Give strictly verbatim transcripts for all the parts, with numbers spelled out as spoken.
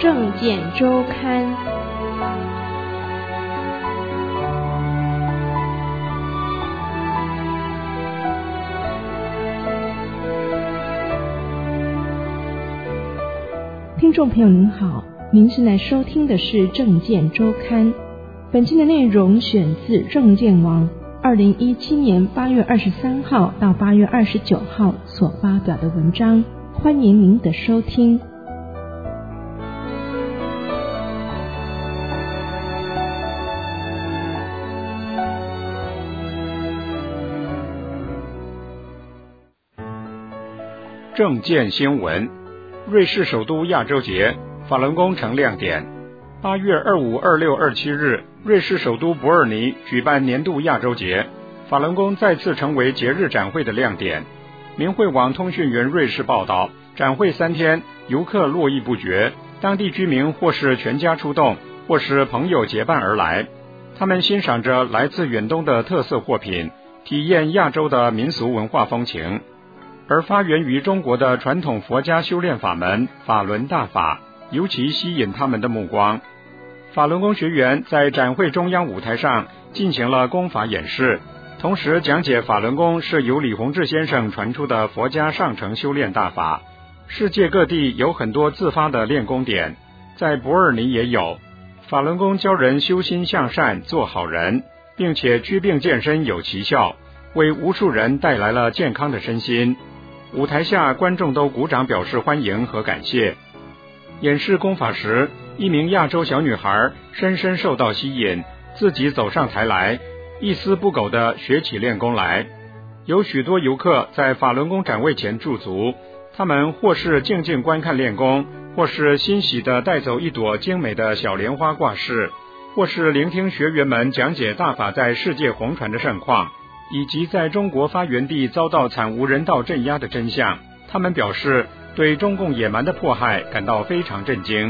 政见周刊。听众朋友您好，您现在收听的是政见周刊。本期的内容选自政见网二零一七年八月二十三号到八月二十九号所发表的文章，欢迎您的收听。 政见新闻：瑞士首都亚洲节，法轮功成亮点。八月二五、二六、二七日，瑞士首都伯尔尼举办年度亚洲节，法轮功再次成为节日展会的亮点。明慧网通讯员瑞士报道，展会三天，游客络绎不绝，当地居民或是全家出动，或是朋友结伴而来。他们欣赏着来自远东的特色货品，体验亚洲的民俗文化风情。而发源于中国的传统佛家修炼法门法轮大法尤其吸引他们的目光。法轮功学员在展会中央舞台上进行了功法演示，同时讲解法轮功是由李洪志先生传出的佛家上乘修炼大法。世界各地有很多自发的练功点，在伯尔尼也有。法轮功教人修心向善，做好人，并且祛病健身有奇效，为无数人带来了健康的身心。舞台下观众都鼓掌表示欢迎和感谢。演示功法时，一名亚洲小女孩深深受到吸引，自己走上台来，一丝不苟地学起练功来。有许多游客在法轮功展位前驻足，他们或是静静观看练功，或是欣喜地带走一朵精美的小莲花挂饰，或是聆听学员们讲解大法在世界红传的盛况，以及在中国发源地遭到惨无人道镇压的真相。他们表示对中共野蛮的迫害感到非常震惊。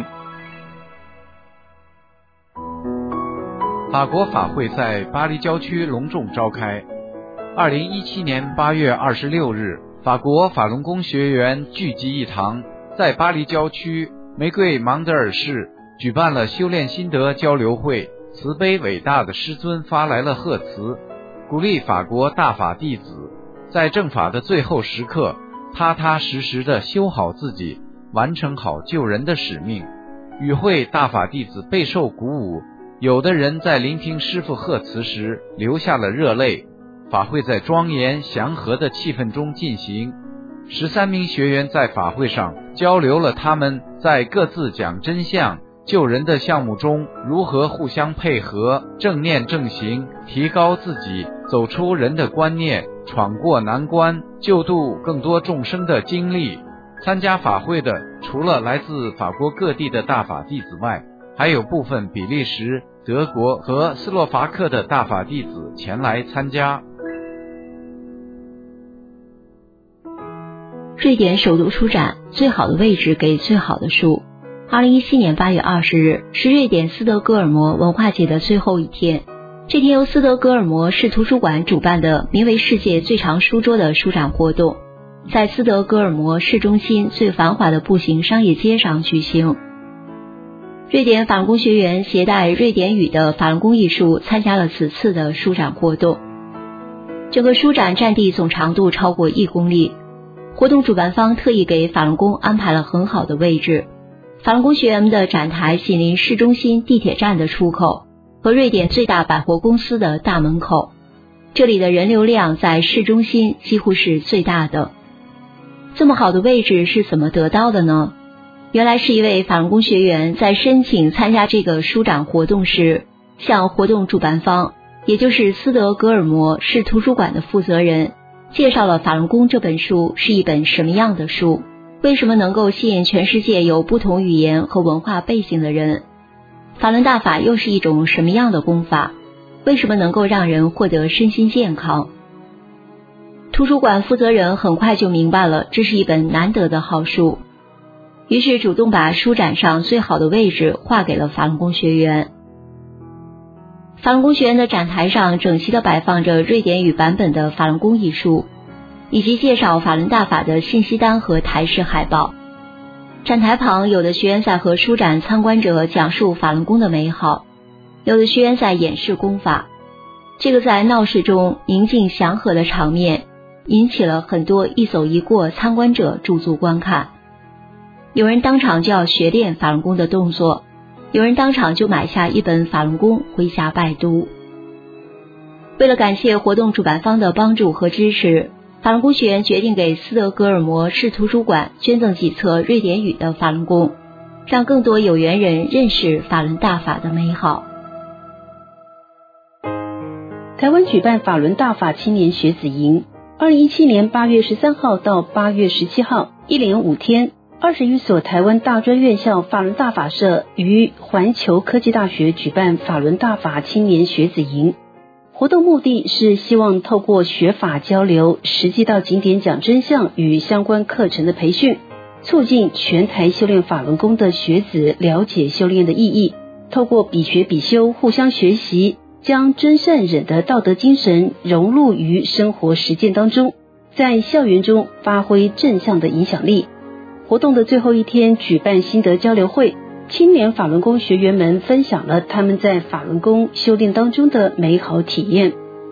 法国法会在巴黎郊区隆重召开。二零一七年八月二十六日，法国法轮功学员聚集一堂，在巴黎郊区玫瑰芒德尔市举办了修炼心得交流会。慈悲伟大的师尊发来了贺词，鼓励法国大法弟子在正法的最后时刻踏踏实实地修好自己，完成好救人的使命。与会大法弟子备受鼓舞，有的人在聆听师父贺词时流下了热泪。法会在庄严祥和的气氛中进行，十三名学员在法会上交流了他们在各自讲真相救人的项目中如何互相配合，正念正行，提高自己，走出人的观念，闯过难关，救度更多众生的经历。参加法会的除了来自法国各地的大法弟子外，还有部分比利时、德国和斯洛伐克的大法弟子前来参加。 瑞典首都书展，最好的位置给最好的书。二零一七年八月二十日是瑞典斯德哥尔摩文化节的最后一天。这天由斯德哥尔摩市图书馆主办的名为世界最长书桌的书展活动，在斯德哥尔摩市中心最繁华的步行商业街上举行。瑞典法轮功学员携带瑞典语的法轮功艺术参加了此次的书展活动。整个书展占地总长度超过一公里，活动主办方特意给法轮功安排了很好的位置。法轮功学员们的展台紧邻市中心地铁站的出口和瑞典最大百货公司的大门口，这里的人流量在市中心几乎是最大的。这么好的位置是怎么得到的呢？原来是一位法轮功学员在申请参加这个书展活动时，向活动主办方，也就是斯德哥尔摩市图书馆的负责人介绍了法轮功这本书是一本什么样的书，为什么能够吸引全世界有不同语言和文化背景的人，法轮大法又是一种什么样的功法，为什么能够让人获得身心健康。图书馆负责人很快就明白了这是一本难得的好书，于是主动把书展上最好的位置划给了法轮功学员。法轮功学员的展台上整齐地摆放着瑞典语版本的法轮功艺术，以及介绍法轮大法的信息单和台式海报。 站台旁，有的学员在和书展参观者讲述法轮功的美好，有的学员在演示功法。这个在闹市中宁静祥和的场面，引起了很多一走一过参观者驻足观看。有人当场就要学练法轮功的动作，有人当场就买下一本法轮功回家拜读。为了感谢活动主办方的帮助和支持，法轮功学员决定给斯德哥尔摩市图书馆捐赠几册瑞典语的法轮功，让更多有缘人认识法轮大法的美好。 台湾举办法轮大法青年学子营，二零一七年八月十三号到八月十七号，一连五天，二十余所台湾大专院校法轮大法社于环球科技大学举办法轮大法青年学子营。活动目的是希望透过学法交流，实际到景点讲真相与相关课程的培训，促进全台修炼法轮功的学子了解修炼的意义，透过比学比修，互相学习，将真善忍的道德精神融入于生活实践当中，在校园中发挥正向的影响力。活动的最后一天举办心得交流会，青年法轮功学员们分享了他们在法轮功修炼当中的美好体验。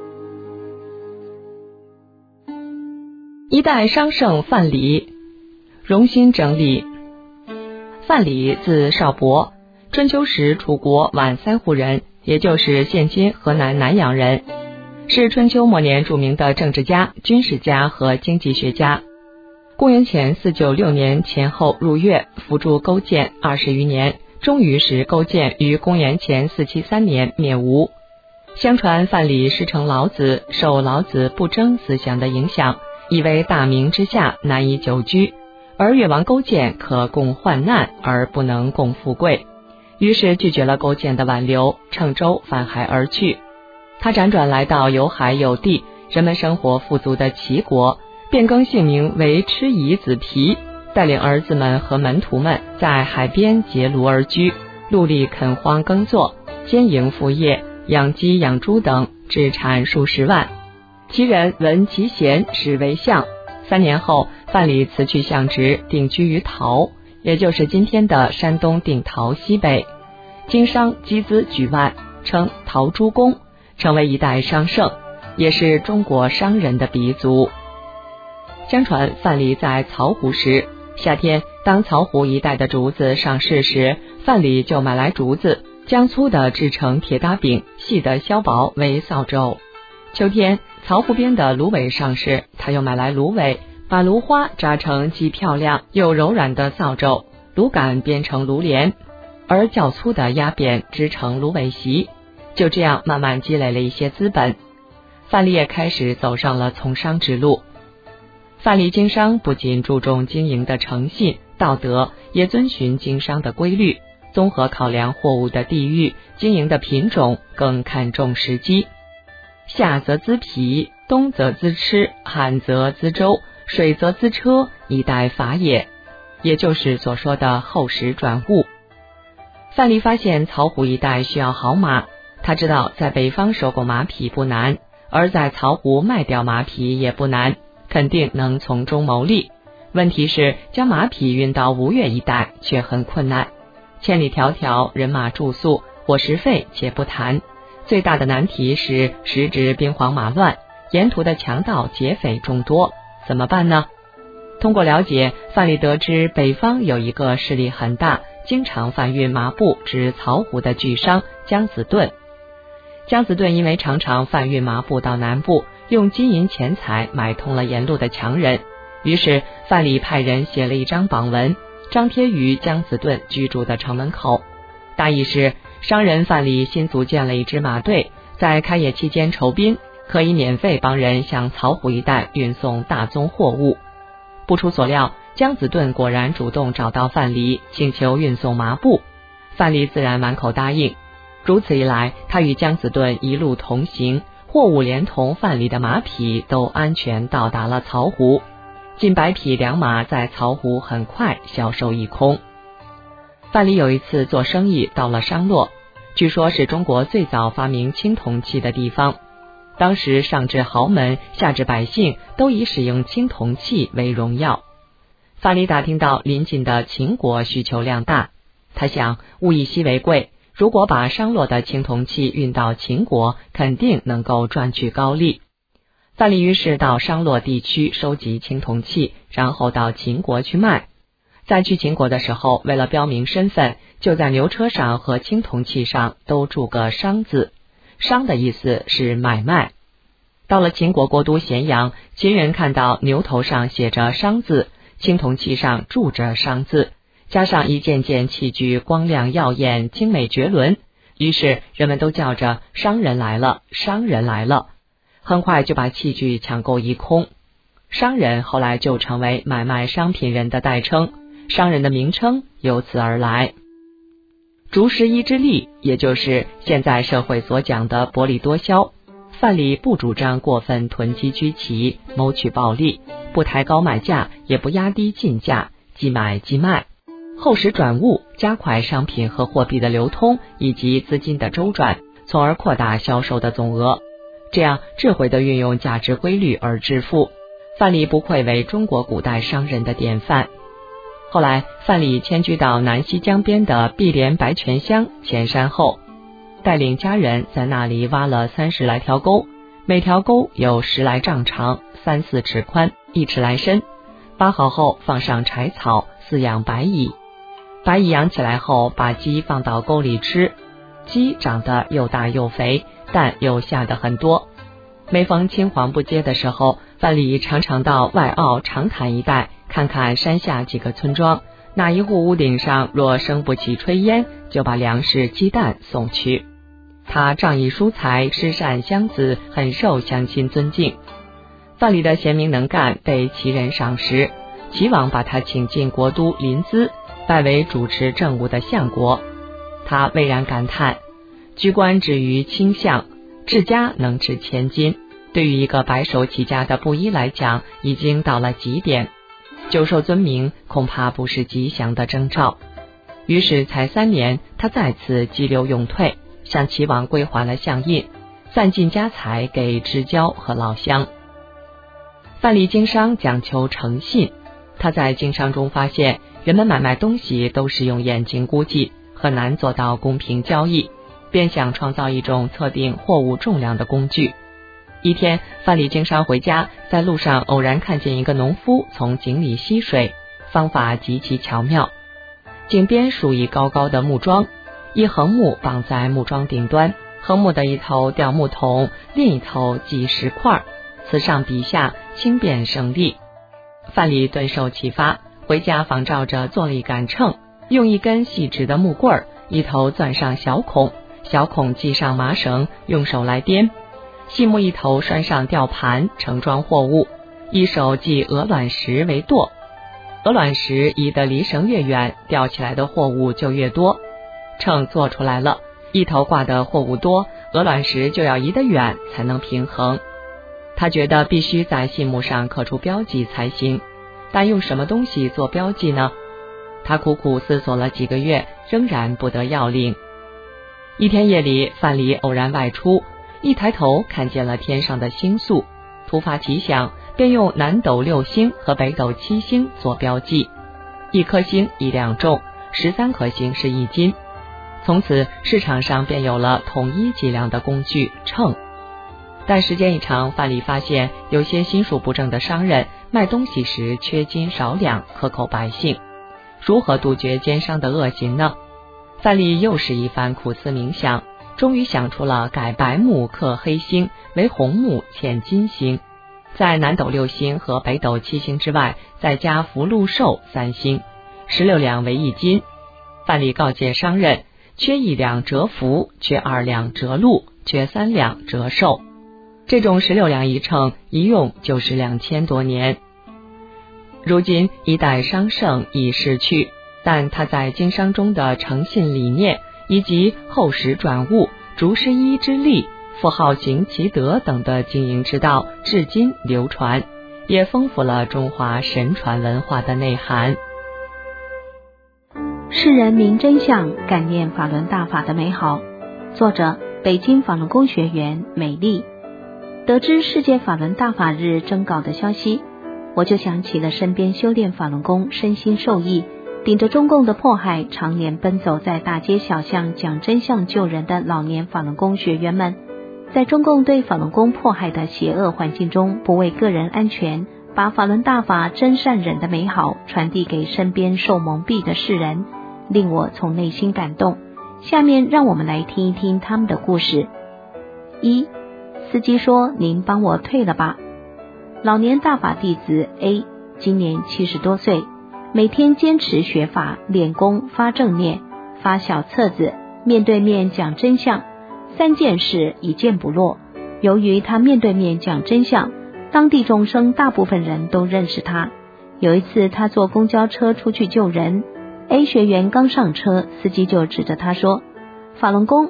一代商圣范蠡，荣心整理。范蠡字少伯，春秋时楚国宛三户人，也就是现今河南南阳人，是春秋末年著名的政治家、军事家和经济学家。公元前四九六年前后入越，辅助勾践二十余年，终于使勾践于公元前四七三年灭吴。相传范蠡师承老子，受老子不争思想的影响，以为大明之下难以久居，而越王勾践可共患难而不能共富贵，于是拒绝了勾践的挽留，乘舟返海而去。他辗转来到有海有地、人们生活富足的齐国，变更姓名为蚩夷子皮，带领儿子们和门徒们在海边结庐而居，陆力垦荒耕作，兼营副业，养鸡养猪等，置产数十万。其人闻其贤，始为相。三年后，范蠡辞去相职，定居于陶，也就是今天的山东定陶西北，经商积资举万，称陶朱公，成为一代商圣，也是中国商人的鼻祖。相传范蠡在曹湖时，夏天当曹湖一带的竹子上市时，范蠡就买来竹子，将粗的制成铁打饼，细的削薄为扫帚。秋天曹湖边的芦苇上市，他又买来芦苇，把芦花扎成既漂亮又柔软的扫帚，芦杆编成芦帘，而较粗的压扁织成芦苇席。就这样慢慢积累了一些资本，范蠡也开始走上了从商之路。范蠡经商不仅注重经营的诚信、道德，也遵循经商的规律，综合考量货物的地域、经营的品种，更看重时机。夏则资皮，冬则资吃，旱则资粥，水则资车，以待法也，也就是所说的后时转物。范蠡发现曹湖一带需要好马，他知道在北方收购马匹不难，而在曹湖卖掉马匹也不难，肯定能从中牟利。问题是将马匹运到吴越一带却很困难，千里迢迢，人马住宿、伙食费且不谈，最大的难题是时值兵荒马乱，沿途的强盗劫匪众多，怎么办呢？通过了解，范蠡得知北方有一个势力很大，经常贩运麻布至曹湖的巨商姜子盾。姜子盾因为常常贩运麻布到南部，用金银钱财买通了沿路的强人，于是范蠡派人写了一张榜文，张贴于姜子盾居住的城门口。大意是商人范蠡新组建了一支马队，在开业期间酬宾，可以免费帮人向曹湖一带运送大宗货物。不出所料，姜子盾果然主动找到范蠡，请求运送麻布，范蠡自然满口答应。如此一来，他与姜子盾一路同行，货物连同范蠡的马匹都安全到达了曹湖，近百匹良马在曹湖很快销售一空。范蠡有一次做生意到了商洛，据说是中国最早发明青铜器的地方，当时上至豪门，下至百姓都以使用青铜器为荣耀。 范蠡打听到邻近的秦国需求量大，他想物以稀为贵，如果把商洛的青铜器运到秦国，肯定能够赚取高利。范蠡于是到商洛地区收集青铜器，然后到秦国去卖。在去秦国的时候，为了标明身份，就在牛车上和青铜器上都注个商字，商的意思是买卖。到了秦国国都咸阳，秦人看到牛头上写着商字，青铜器上注着商字，加上一件件器具光亮耀眼，精美绝伦，于是人们都叫着商人来了，商人来了，很快就把器具抢购一空。商人后来就成为买卖商品人的代称，商人的名称由此而来。逐十一之利，也就是现在社会所讲的薄利多销。范蠡不主张过分囤积居奇，谋取暴利，不抬高买价，也不压低进价，即买即卖，厚实转物，加快商品和货币的流通以及资金的周转，从而扩大销售的总额。这样智慧地运用价值规律而致富。范蠡不愧为中国古代商人的典范。后来范蠡迁居到南溪江边的碧莲白泉乡前山后，带领家人在那里挖了三十来条沟，每条沟有十来丈长，三四尺宽，一尺来深。挖好后放上柴草，饲养白蚁。白蚁养起来后，把鸡放到沟里吃，鸡长得又大又肥，蛋又下得很多。每逢青黄不接的时候，范蠡常常到外澳长潭一带看看山下几个村庄，哪一户屋顶上若生不起炊烟，就把粮食鸡蛋送去。他仗义疏财，施善乡子，很受乡亲尊敬。范蠡的贤明能干被齐人赏识，齐王把他请进国都临淄，拜为主持政务的相国。他巍然感叹，居官至于卿相，治家能值千金，对于一个白手起家的布衣来讲，已经到了极点，久受尊名恐怕不是吉祥的征兆。于是才三年，他再次急流勇退，向齐王归还了相印，散尽家财给知交和老乡。范蠡经商讲求诚信，他在经商中发现，人们买卖东西都是用眼睛估计，很难做到公平交易，便想创造一种测定货物重量的工具。一天，范蠡经商回家，在路上偶然看见一个农夫从井里吸水，方法极其巧妙。井边竖一高高的木桩，一横木绑在木桩顶端，横木的一头吊木桶，另一头系石块，此上彼下，轻便省力。范蠡顿受启发，回家仿照着做了一杆秤，用一根细直的木棍，一头钻上小孔，小孔系上麻绳，用手来掂，细木一头拴上吊盘，盛装货物，一手系鹅卵石为舵，鹅卵石移得离绳越远，吊起来的货物就越多。秤做出来了，一头挂的货物多，鹅卵石就要移得远才能平衡。他觉得必须在细木上刻出标记才行，但用什么东西做标记呢？他苦苦思索了几个月，仍然不得要领。一天夜里，范蠡偶然外出，一抬头看见了天上的星宿，突发奇想，便用南斗六星和北斗七星做标记，一颗星一两重，十三颗星是一斤。从此市场上便有了统一计量的工具秤。但时间一长，范蠡发现有些心术不正的商人卖东西时缺斤少两，克扣百姓。如何杜绝奸商的恶行呢？范蠡又是一番苦思冥想，终于想出了改白木刻黑星为红木嵌金星，在南斗六星和北斗七星之外，再加福禄寿三星，十六两为一斤。范蠡告诫商人，缺一两折福，缺二两折禄，缺三两折寿。这种十六两一秤，一用就是两千多年。如今一代商圣已逝去，但他在经商中的诚信理念，以及厚实转物、逐十一之利、富好行其德等的经营之道，至今流传，也丰富了中华神传文化的内涵。 世人明真相，感念法轮大法的美好。作者：北京法轮功学员美丽。得知世界法轮大法日征稿的消息， 我就想起了身边修炼法轮功身心受益，顶着中共的迫害，常年奔走在大街小巷讲真相救人的老年法轮功学员们，在中共对法轮功迫害的邪恶环境中，不为个人安全，把法轮大法真善忍的美好传递给身边受蒙蔽的世人，令我从内心感动。下面让我们来听一听他们的故事。一，司机说您帮我退了吧。老年大法弟子 A 今年七十多岁，每天坚持学法练功发正念发小册子面对面讲真相，三件事一件不落。由于他面对面讲真相，当地众生大部分人都认识他。有一次他坐公交车出去救人， A 学员刚上车，司机就指着他说法轮功。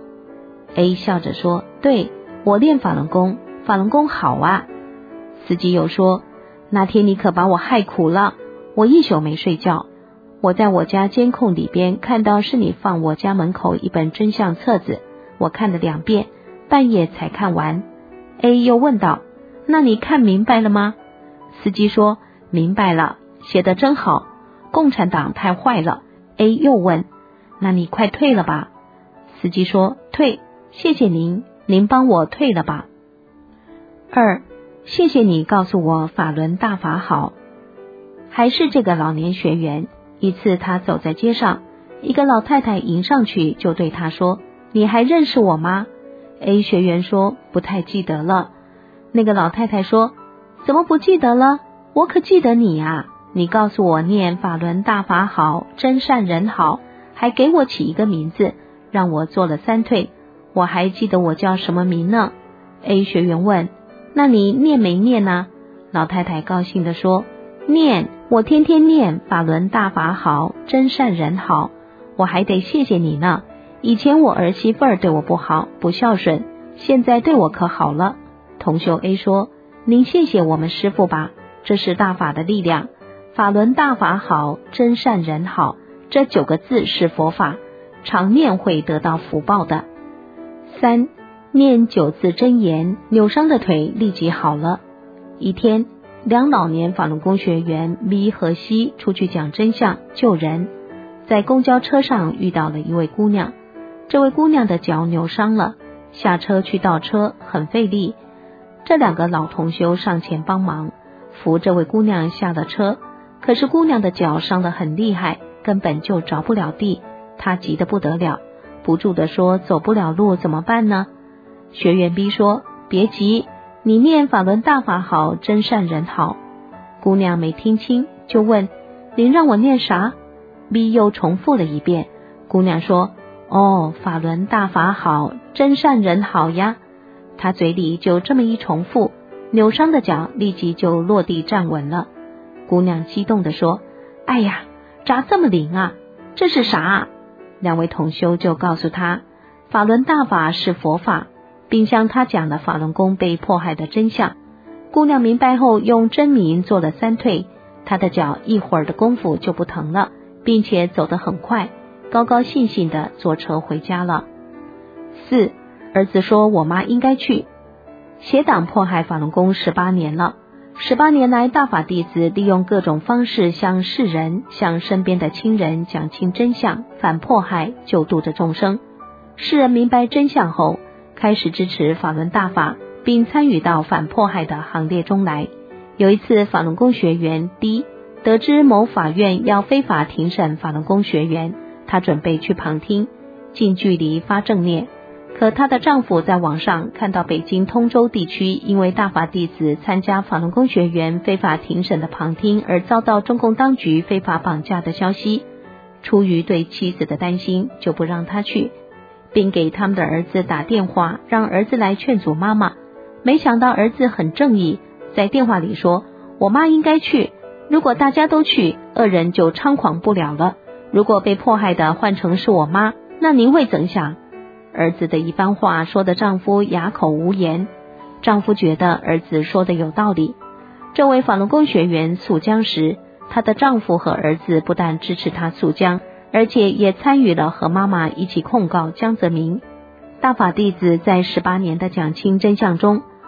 A 笑着说，对，我练法轮功，法轮功好啊。司机又说，那天你可把我害苦了，我一宿没睡觉，我在我家监控里边看到是你放我家门口一本真相册子，我看了两遍，半夜才看完。 A 又问道，那你看明白了吗？司机说，明白了，写得真好，共产党太坏了。 A 又问，那你快退了吧？司机说，退，谢谢您，您帮我退了吧。二，谢谢你告诉我法轮大法好。还是这个老年学员，一次他走在街上，一个老太太迎上去就对他说，你还认识我吗？ A 学员说，不太记得了。那个老太太说，怎么不记得了？我可记得你啊，你告诉我念法轮大法好，真善人好，还给我起一个名字，让我做了三退，我还记得我叫什么名呢？ A 学员问，那你念没念呢？老太太高兴地说，念，我天天念法轮大法好，真善人好，我还得谢谢你呢。以前我儿媳妇儿对我不好，不孝顺，现在对我可好了。同修 A 说，您谢谢我们师父吧，这是大法的力量，法轮大法好，真善人好，这九个字是佛法，常念会得到福报的。三，念九字真言，扭伤的腿立即好了。一天，两老年法轮功学员 B 和 C 出去讲真相救人，在公交车上遇到了一位姑娘，这位姑娘的脚扭伤了，下车去倒车很费力，这两个老同修上前帮忙扶这位姑娘下了车，可是姑娘的脚伤得很厉害，根本就着不了地，她急得不得了，不住地说，走不了路怎么办呢？学员 B 说，别急，你念法轮大法好，真善人好。姑娘没听清，就问，您让我念啥？ B 又重复了一遍。姑娘说，哦，法轮大法好，真善人好呀。她嘴里就这么一重复，扭伤的脚立即就落地站稳了。姑娘激动地说，哎呀，咋这么灵啊，这是啥？两位同修就告诉她，法轮大法是佛法，并向她讲了法轮功被迫害的真相。姑娘明白后，用真名做了三退，她的脚一会儿的功夫就不疼了，并且走得很快，高高兴兴地坐车回家了。四，儿子说我妈应该去。邪党迫害法轮功十八年了，十八年来，大法弟子利用各种方式向世人、向身边的亲人讲清真相，反迫害，救度着众生。世人明白真相后，开始支持法轮大法，并参与到反迫害的行列中来。有一次，法轮功学员 D 得知某法院要非法庭审法轮功学员，她准备去旁听，近距离发正念。可她的丈夫在网上看到北京通州地区因为大法弟子参加法轮功学员非法庭审的旁听而遭到中共当局非法绑架的消息，出于对妻子的担心，就不让她去，并给他们的儿子打电话，让儿子来劝阻妈妈。没想到儿子很正义，在电话里说，我妈应该去，如果大家都去，恶人就猖狂不了了，如果被迫害的换成是我妈，那您会怎想？儿子的一番话说得丈夫哑口无言，丈夫觉得儿子说的有道理。这位法轮功学员诉僵时，她的丈夫和儿子不但支持她诉僵，而且也参与了和妈妈一起控告江泽民。大法弟子在十八年的讲清真相中，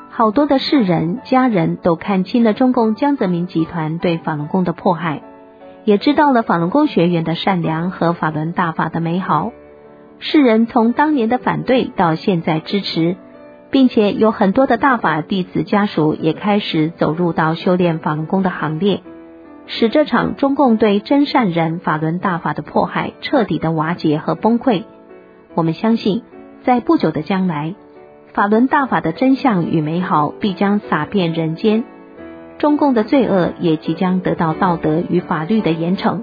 好多的世人家人都看清了中共江泽民集团对法轮功的迫害，也知道了法轮功学员的善良和法轮大法的美好。世人从当年的反对到现在支持，并且有很多的大法弟子家属也开始走入到修炼法轮功的行列，使这场中共对真善人法轮大法的迫害彻底的瓦解和崩溃。我们相信，在不久的将来，法轮大法的真相与美好必将洒遍人间，中共的罪恶也即将得到道德与法律的严惩。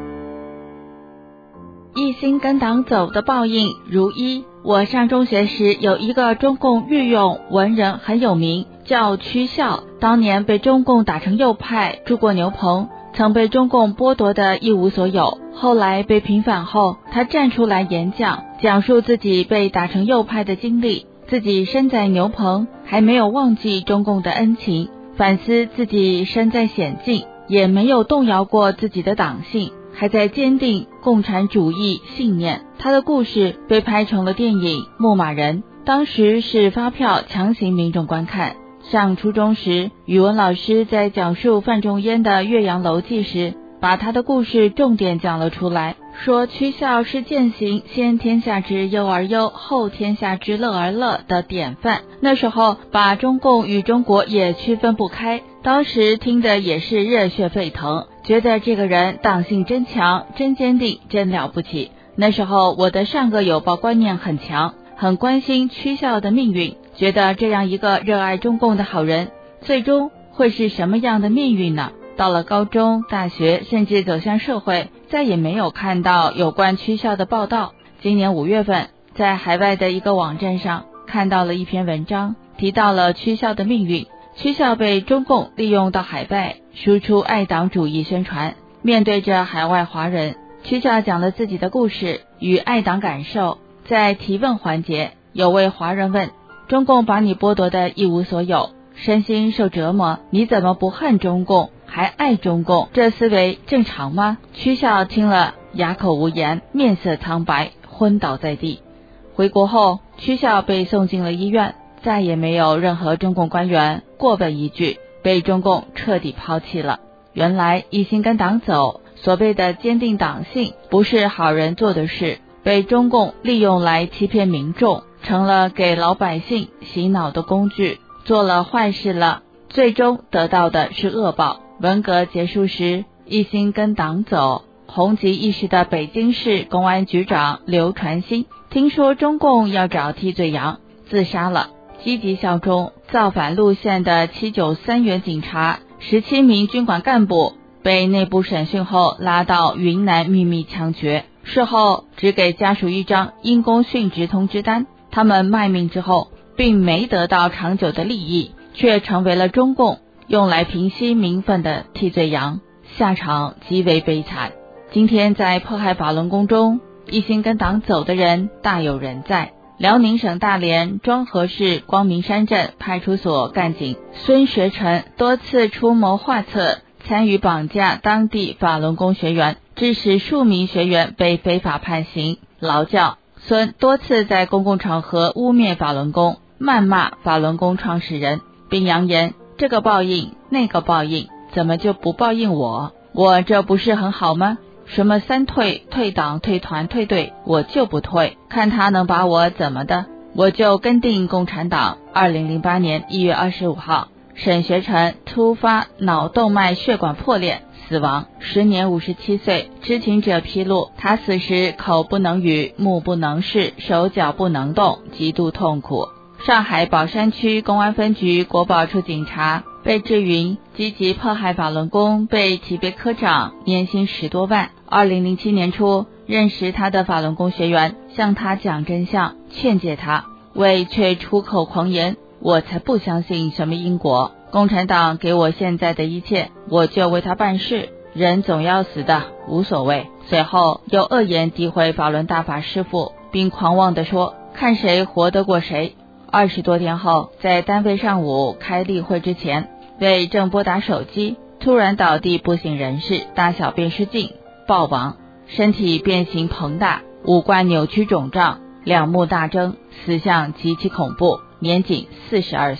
一心跟党走的报应如一。我上中学时有一个中共御用文人很有名，叫屈孝，当年被中共打成右派，住过牛棚，曾被中共剥夺的一无所有。后来被平反后，他站出来演讲，讲述自己被打成右派的经历，自己身在牛棚，还没有忘记中共的恩情，反思自己身在险境，也没有动摇过自己的党性，还在坚定共产主义信念。他的故事被拍成了电影《牧马人》，当时是发票强行民众观看。上初中时，语文老师在讲述范仲淹的《岳阳楼记》时，把他的故事重点讲了出来，说屈孝是践行先天下之忧而忧，后天下之乐而乐的典范。那时候把中共与中国也区分不开，当时听的也是热血沸腾，觉得这个人党性真强，真坚定，真了不起。那时候我的善恶有报观念很强，很关心屈孝的命运，觉得这样一个热爱中共的好人，最终会是什么样的命运呢？到了高中、大学，甚至走向社会，再也没有看到有关屈孝的报道。今年五月份，在海外的一个网站上看到了一篇文章，提到了屈孝的命运。屈孝被中共利用到海外，输出爱党主义宣传。面对着海外华人，屈孝讲了自己的故事与爱党感受。在提问环节，有位华人问：中共把你剥夺的一无所有，身心受折磨，你怎么不恨中共，还爱中共？这思维正常吗？屈孝听了哑口无言，面色苍白，昏倒在地。回国后，屈孝被送进了医院，再也没有任何中共官员过问一句，被中共彻底抛弃了。原来一心跟党走，所谓的坚定党性，不是好人做的事，被中共利用来欺骗民众，成了给老百姓洗脑的工具，做了坏事了，最终得到的是恶报。文革结束时，一心跟党走，红极一时的北京市公安局长刘传新听说中共要找替罪羊，自杀了。积极效忠造反路线的七九三原警察十七名军管干部被内部审讯后拉到云南秘密枪决，事后只给家属一张因公殉职通知单。他们卖命之后并没得到长久的利益，却成为了中共用来平息民愤的替罪羊，下场极为悲惨。今天在迫害法轮功中一心跟党走的人大有人在。辽宁省大连庄河市光明山镇派出所干警孙学成多次出谋划策，参与绑架当地法轮功学员，致使数名学员被非法判刑劳教。孙多次在公共场合污蔑法轮功，谩骂法轮功创始人，并扬言这个报应那个报应，怎么就不报应我？我这不是很好吗？什么三退，退党退团退队，我就不退，看他能把我怎么的，我就跟定共产党。二零零八年一月二十五号，沈学成突发脑动脉血管破裂死亡，时年五十七岁。知情者披露，他死时口不能语，目不能视，手脚不能动，极度痛苦。上海宝山区公安分局国保处警察被质云积极迫害法轮功，被提为科长，年薪十多万。二零零七年初，认识他的法轮功学员向他讲真相，劝诫他，为却出口狂言，我才不相信什么因果，共产党给我现在的一切，我就为他办事，人总要死的，无所谓。随后又恶言诋毁法轮大法师父，并狂妄地说看谁活得过谁。二十多天后，在单位上午开例会之前，为正拨打手机，突然倒地不省人事，大小便失禁暴亡，身体变形膨大，五官扭曲肿胀，两目大睁，死相极其恐怖，年仅四十二岁。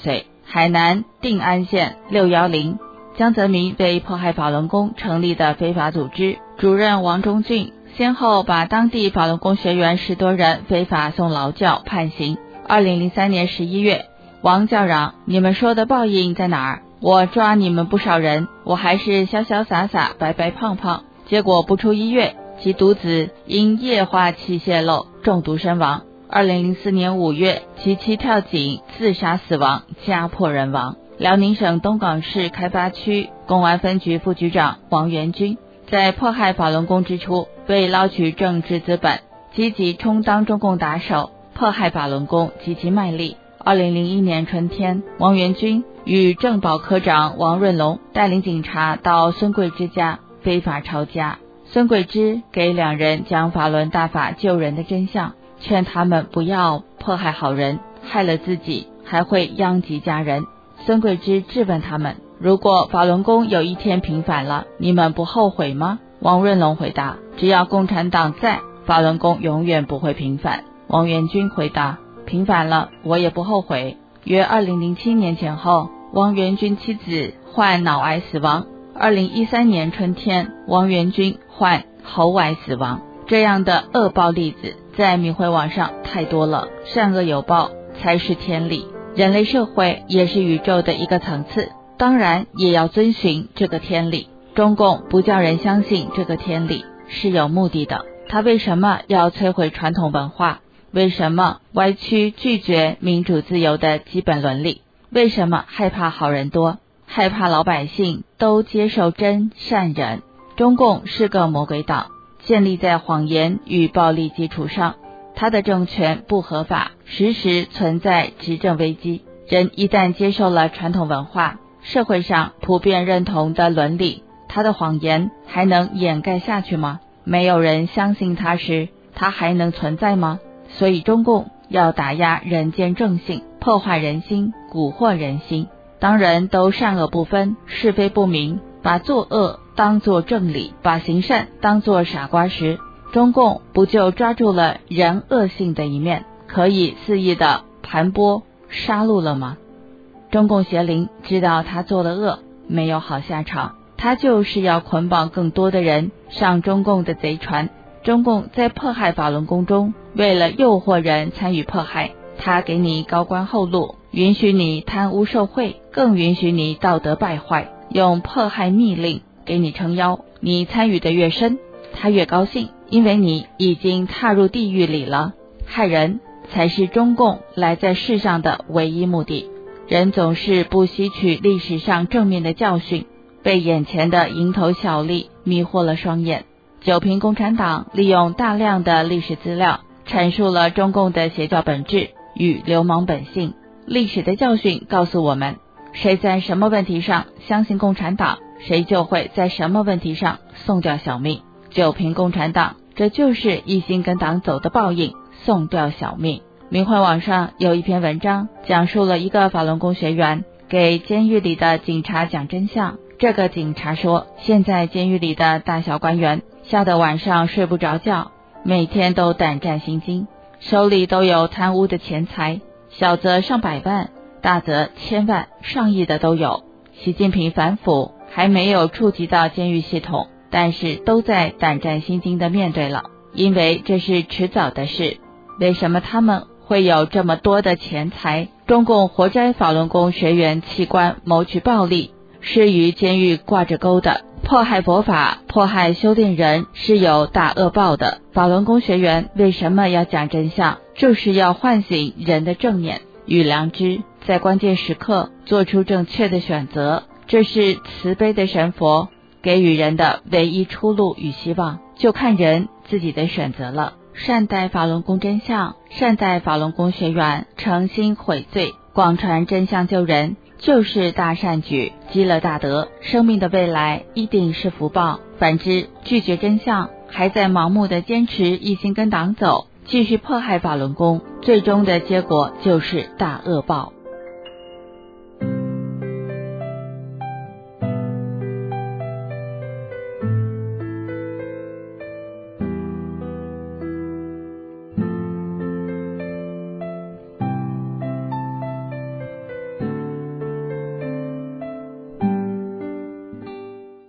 海南定安县六一零，江泽民为迫害法轮功成立的非法组织，主任王忠俊先后把当地法轮功学员十多人非法送劳教判刑。二零零三年十一月，王叫嚷：你们说的报应在哪儿？我抓你们不少人，我还是潇潇洒洒白白胖胖，结果不出一月，其独子因液化气泄漏中毒身亡。二零零四年五月，其妻跳井自杀死亡，家破人亡。辽宁省东港市开发区公安分局副局长王元军在迫害法轮功之初，为捞取政治资本，积极充当中共打手，迫害法轮功积极卖力。二零零一年春天，王元军与政保科长王润龙带领警察到孙桂枝家非法抄家。孙桂枝给两人讲法轮大法救人的真相，劝他们不要迫害好人，害了自己还会殃及家人。孙桂枝质问他们：如果法轮功有一天平反了，你们不后悔吗？王润龙回答：只要共产党在，法轮功永远不会平反。王元军回答：平反了，我也不后悔。约二零零七年前后，王元军妻子患脑癌死亡。二零一三年春天，王元军患喉癌死亡。这样的恶报例子在明慧网上太多了，善恶有报才是天理。人类社会也是宇宙的一个层次，当然也要遵循这个天理。中共不叫人相信这个天理是有目的的，他为什么要摧毁传统文化？为什么歪曲拒绝民主自由的基本伦理？为什么害怕好人多，害怕老百姓都接受真善人？中共是个魔鬼党，建立在谎言与暴力基础上，他的政权不合法，时时存在执政危机。人一旦接受了传统文化，社会上普遍认同的伦理，他的谎言还能掩盖下去吗？没有人相信他时，他还能存在吗？所以中共要打压人间正性，破坏人心，蛊惑人心。当人都善恶不分，是非不明，把作恶当作正理，把行善当作傻瓜时，中共不就抓住了人恶性的一面，可以肆意的盘剥杀戮了吗？中共邪灵知道他做了恶，没有好下场，他就是要捆绑更多的人上中共的贼船。中共在迫害法轮功中，为了诱惑人参与迫害，他给你高官厚禄，允许你贪污受贿，更允许你道德败坏，用迫害密令给你撑腰。你参与的越深，他越高兴，因为你已经踏入地狱里了。害人才是中共来在世上的唯一目的。人总是不吸取历史上正面的教训，被眼前的蝇头小利迷惑了双眼。九评共产党利用大量的历史资料，阐述了中共的邪教本质与流氓本性。历史的教训告诉我们，谁在什么问题上相信共产党，谁就会在什么问题上送掉小命。九评共产党，这就是一心跟党走的报应，送掉小命。明慧网上有一篇文章，讲述了一个法轮功学员给监狱里的警察讲真相。这个警察说，现在监狱里的大小官员吓得晚上睡不着觉，每天都胆战心惊，手里都有贪污的钱财，小则上百万，大则千万上亿的都有。习近平反腐还没有触及到监狱系统，但是都在胆战心惊的面对了，因为这是迟早的事。为什么他们会有这么多的钱财？中共活摘法轮功学员器官谋取暴利，是与监狱挂着钩的。迫害佛法，迫害修炼人是有大恶报的。法轮功学员为什么要讲真相？就是要唤醒人的正念与良知，在关键时刻做出正确的选择。这是慈悲的神佛给予人的唯一出路与希望，就看人自己的选择了。善待法轮功真相，善待法轮功学员，诚心悔罪，广传真相救人，就是大善举，积了大德，生命的未来一定是福报。反之，拒绝真相，还在盲目的坚持一心跟党走，继续迫害法轮功，最终的结果就是大恶报。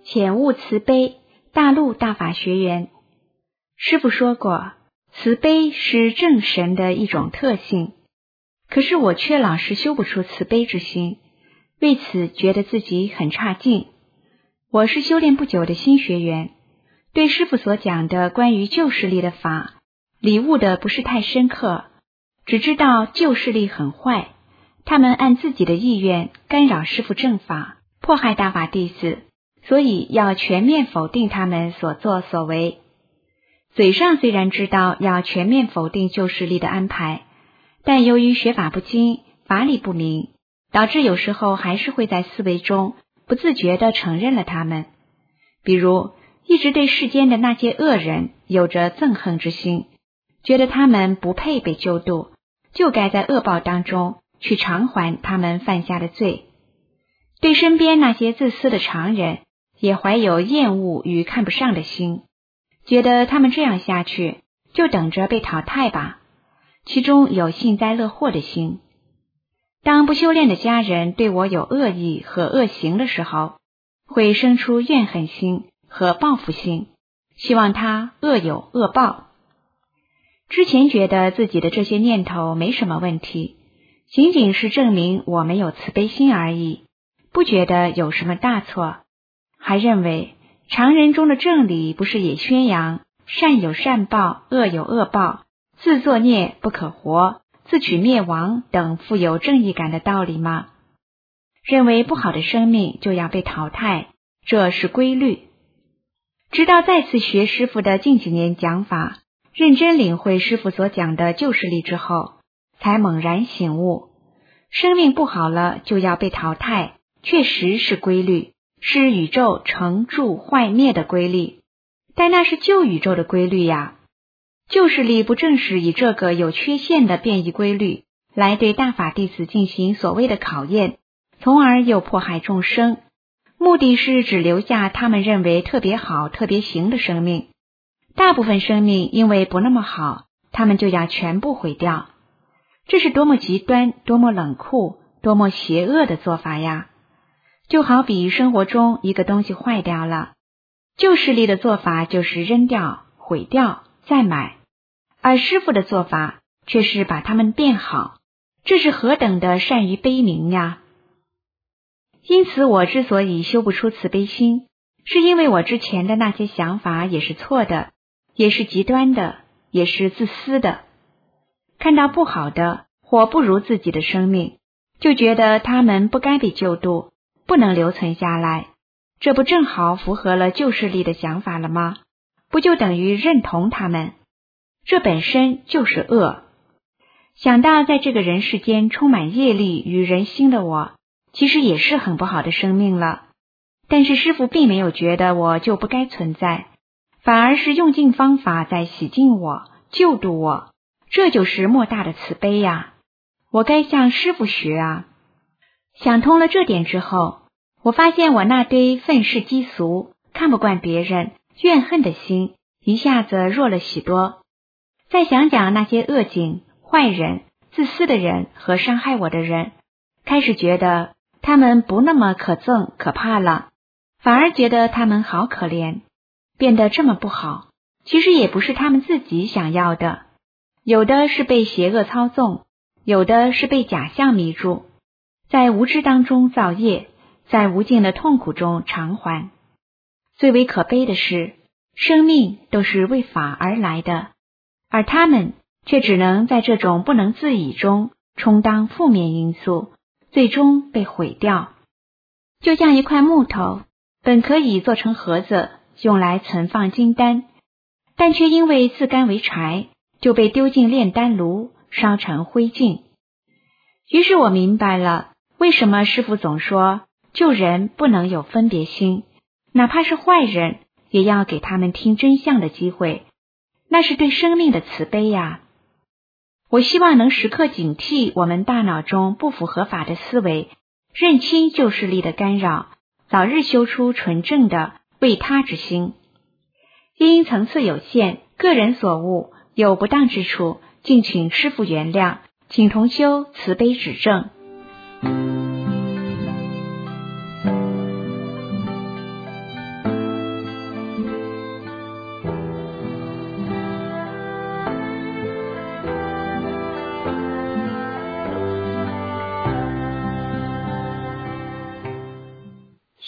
浅悟慈悲，大陆大法学员。师父说过，慈悲是正神的一种特性，可是我却老是修不出慈悲之心，为此觉得自己很差劲。我是修炼不久的新学员，对师父所讲的关于旧势力的法，领悟的不是太深刻，只知道旧势力很坏，他们按自己的意愿干扰师父正法，迫害大法弟子，所以要全面否定他们所作所为。嘴上虽然知道要全面否定旧势力的安排，但由于学法不精，法理不明，导致有时候还是会在思维中不自觉地承认了他们。比如一直对世间的那些恶人有着憎恨之心，觉得他们不配被救度，就该在恶报当中去偿还他们犯下的罪。对身边那些自私的常人也怀有厌恶与看不上的心，觉得他们这样下去就等着被淘汰吧，其中有幸灾乐祸的心。当不修炼的家人对我有恶意和恶行的时候，会生出怨恨心和报复心，希望他恶有恶报。之前觉得自己的这些念头没什么问题，仅仅是证明我没有慈悲心而已，不觉得有什么大错，还认为常人中的正理不是也宣扬善有善报，恶有恶报，自作孽不可活，自取灭亡等富有正义感的道理吗？认为不好的生命就要被淘汰，这是规律。直到再次学师父的近几年讲法，认真领会师父所讲的旧势力之后，才猛然醒悟，生命不好了就要被淘汰，确实是规律，是宇宙成住坏灭的规律，但那是旧宇宙的规律呀。旧势力不正是以这个有缺陷的变异规律来对大法弟子进行所谓的考验，从而又迫害众生，目的是只留下他们认为特别好特别行的生命，大部分生命因为不那么好，他们就要全部毁掉。这是多么极端，多么冷酷，多么邪恶的做法呀！就好比生活中一个东西坏掉了，旧势力的做法就是扔掉、毁掉、再买，而师父的做法却是把它们变好，这是何等的善于悲悯呀！因此我之所以修不出慈悲心，是因为我之前的那些想法也是错的，也是极端的，也是自私的。看到不好的或不如自己的生命，就觉得他们不该被救度，不能留存下来，这不正好符合了旧势力的想法了吗？不就等于认同他们？这本身就是恶。想到在这个人世间充满业力与人心的我，其实也是很不好的生命了。但是师父并没有觉得我就不该存在，反而是用尽方法在洗净我，救度我，这就是莫大的慈悲呀！我该向师父学啊！想通了这点之后，我发现我那堆愤世嫉俗、看不惯别人、怨恨的心一下子弱了许多。再想想那些恶警、坏人、自私的人和伤害我的人，开始觉得他们不那么可憎可怕了，反而觉得他们好可怜，变得这么不好，其实也不是他们自己想要的，有的是被邪恶操纵，有的是被假象迷住，在无知当中造业，在无尽的痛苦中偿还。最为可悲的是，生命都是为法而来的，而他们却只能在这种不能自已中充当负面因素，最终被毁掉。就像一块木头，本可以做成盒子，用来存放金丹，但却因为自甘为柴，就被丢进炼丹炉，烧成灰烬。于是我明白了，为什么师父总说救人不能有分别心，哪怕是坏人，也要给他们听真相的机会，那是对生命的慈悲呀！我希望能时刻警惕我们大脑中不符合法的思维，认清旧势力的干扰，早日修出纯正的为他之心。因层次有限，个人所悟，有不当之处，敬请师父原谅，请同修慈悲指正。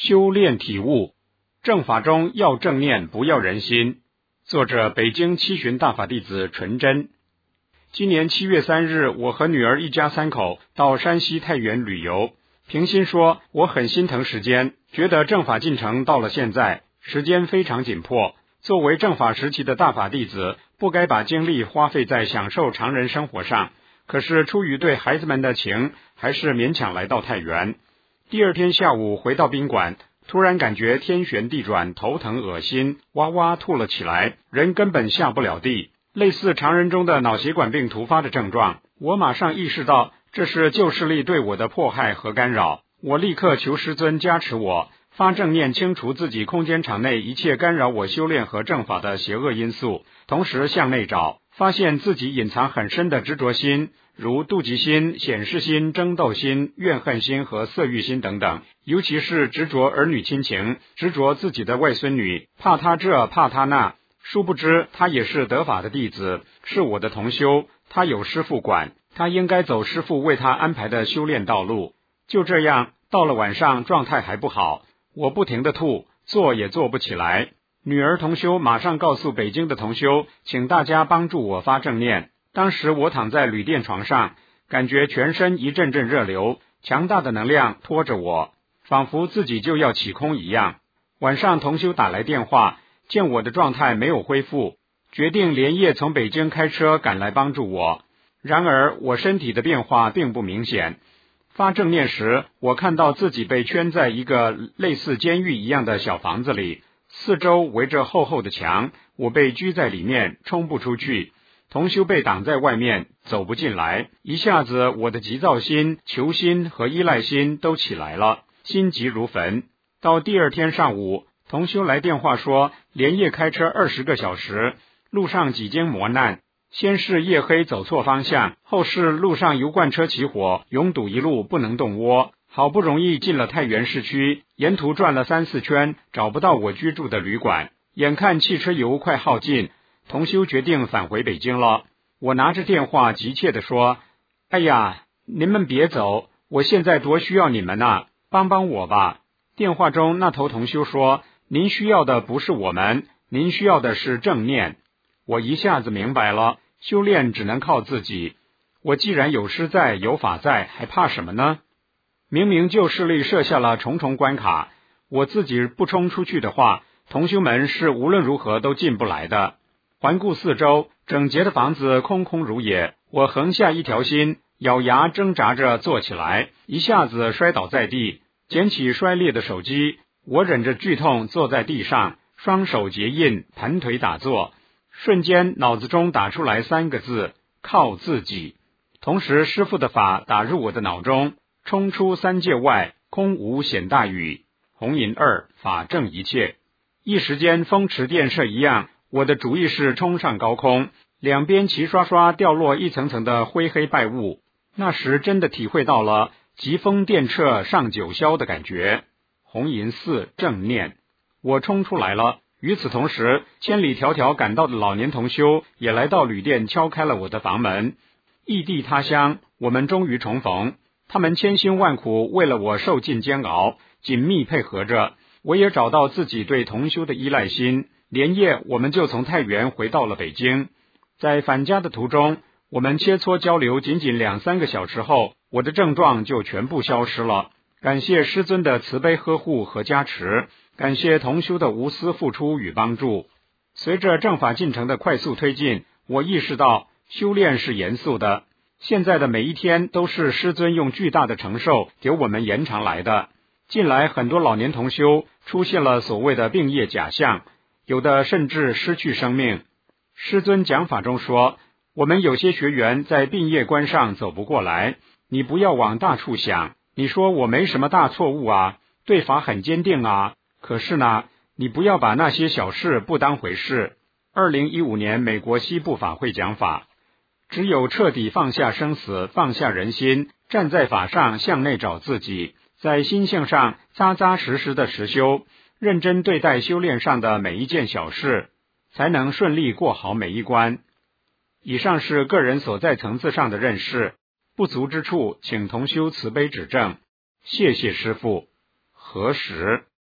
修炼体悟，正法中要正念，不要人心。作者北京七旬大法弟子纯真。今年七月三日，我和女儿一家三口到山西太原旅游。平心说，我很心疼时间，觉得正法进程到了现在，时间非常紧迫。作为正法时期的大法弟子，不该把精力花费在享受常人生活上。可是出于对孩子们的情，还是勉强来到太原。第二天下午回到宾馆，突然感觉天旋地转，头疼恶心，哇哇吐了起来，人根本下不了地，类似常人中的脑血管病突发的症状。我马上意识到这是旧势力对我的迫害和干扰，我立刻求师尊加持我，发正念清除自己空间场内一切干扰我修炼和正法的邪恶因素，同时向内找，发现自己隐藏很深的执着心，如妒忌心、显示心、争斗心、怨恨心和色欲心等等，尤其是执着儿女亲情，执着自己的外孙女，怕他这怕他那。殊不知他也是得法的弟子，是我的同修，他有师父管，他应该走师父为他安排的修炼道路。就这样，到了晚上状态还不好，我不停地吐，坐也坐不起来。女儿同修马上告诉北京的同修，请大家帮助我发正念。当时我躺在旅店床上，感觉全身一阵阵热流，强大的能量拖着我，仿佛自己就要起空一样。晚上同修打来电话，见我的状态没有恢复，决定连夜从北京开车赶来帮助我。然而我身体的变化并不明显。发正念时，我看到自己被圈在一个类似监狱一样的小房子里，四周围着厚厚的墙，我被拘在里面，冲不出去。同修被挡在外面，走不进来。一下子我的急躁心、求心和依赖心都起来了，心急如焚。到第二天上午，同修来电话说，连夜开车二十个小时，路上几经磨难，先是夜黑走错方向，后是路上油罐车起火，拥堵一路不能动窝。好不容易进了太原市区，沿途转了三四圈，找不到我居住的旅馆。眼看汽车油快耗尽，同修决定返回北京了。我拿着电话急切地说，哎呀，您们别走，我现在多需要你们啊，帮帮我吧。电话中那头同修说，您需要的不是我们，您需要的是正念。我一下子明白了，修炼只能靠自己。我既然有师在，有法在，还怕什么呢？明明旧势力设下了重重关卡，我自己不冲出去的话，同修们是无论如何都进不来的。环顾四周，整洁的房子空空如也，我横下一条心，咬牙挣扎着坐起来，一下子摔倒在地，捡起摔裂的手机，我忍着剧痛坐在地上，双手结印，盘腿打坐，瞬间脑子中打出来三个字，靠自己。同时师父的法打入我的脑中，冲出三界外，空无显大雨，红银二，法正一切。一时间风驰电掣一样，我的主意识冲上高空，两边齐刷刷掉落一层层的灰黑败雾。那时真的体会到了疾风电掣上九霄的感觉。红银四，正念。我冲出来了。与此同时，千里迢迢赶到的老年同修也来到旅店，敲开了我的房门。异地他乡，我们终于重逢。他们千辛万苦为了我受尽煎熬，紧密配合着。我也找到自己对同修的依赖心，连夜我们就从太原回到了北京。在返家的途中，我们切磋交流仅仅两三个小时后，我的症状就全部消失了。感谢师尊的慈悲呵护和加持，感谢同修的无私付出与帮助。随着正法进程的快速推进，我意识到修炼是严肃的。现在的每一天都是师尊用巨大的承受给我们延长来的。近来很多老年同修出现了所谓的病业假象，有的甚至失去生命。师尊讲法中说，我们有些学员在病业关上走不过来，你不要往大处想，你说我没什么大错误啊，对法很坚定啊，可是呢，你不要把那些小事不当回事。二零一五年美国西部法会讲法，只有彻底放下生死，放下人心，站在法上向内找自己，在心性上扎扎实实的实修，认真对待修炼上的每一件小事，才能顺利过好每一关。以上是个人所在层次上的认识，不足之处请同修慈悲指正。谢谢师父。何时